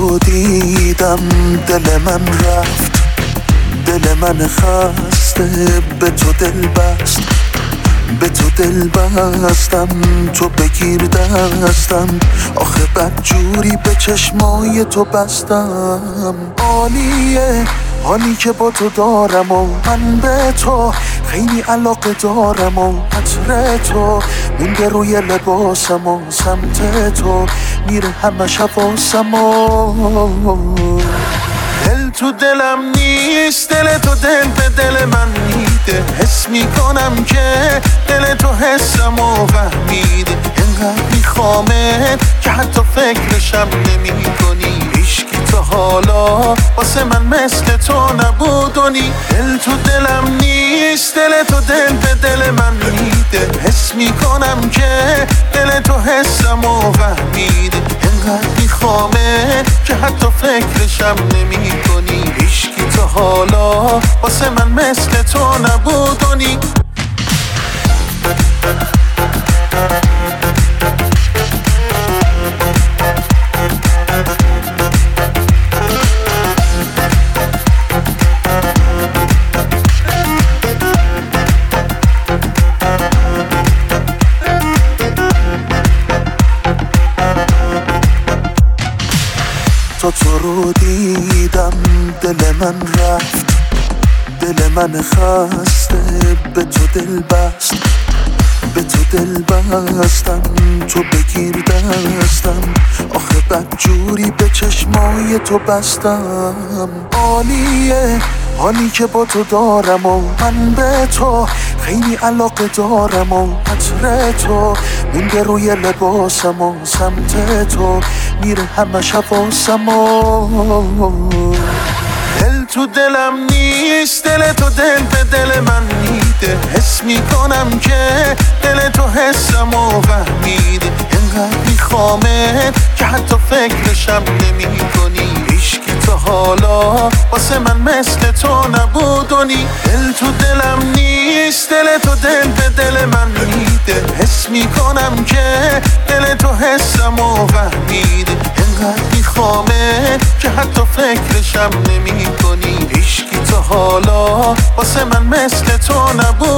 رو دیدم دل من رفت، دل من خسته به تو دل بست، به تو دل بستم، تو بگیر دستم، آخه بدجوری به چشمای تو بستم. عالیه حالی که با تو دارم و من به تو خیلی علاقه دارم و عطر تو مونده روی لباسم و سمت تو میره همه حواسم و دل تو دلم نیست، دل تو دل به دل من میده، حس میکنم که دل تو حسمو فهمیده، انقدر میخوامت که حتی فکرشم نمی کنی، هیچکی تا حالا واسه من مثل تو نبودونی. دل تو دلم نیست، دل تو دل به دل من میده، حس میکنم که دل تو حسمو فهمیده، انقدر میخوامت که حتی فکرشم نمی کنی، هیچکی تا حالا واسه من مثل تو نبودونی. تو رو دیدم دل من رفت، دل من خسته به تو دل بست، به تو دل بستم، تو بگیر دستم، آخه بدجوری به چشمای تو بستم. عالیه حالی که با تو دارم و من به تو خیلی علاقه دارم و عطر تو مونده روی لباسم و سمت تو میره همه حواسم و دل تو دلم نیست، دل تو دل به دل من میده، حس میکنم که دل تو حسمو فهمیده، انقدر میخوامت که حتی فکرشم نمی کنی، هیچکی تا حالا واسه من مثل تو نبودونی. دل تو دلم نیست، دل تو دل به دل من میده، حس میکنم که دل تو حسمو فهمیده، انقدر میخوامت که حتی فکرشم نمی کنی، هیچکی تا حالا واسه من مثل تو نبود.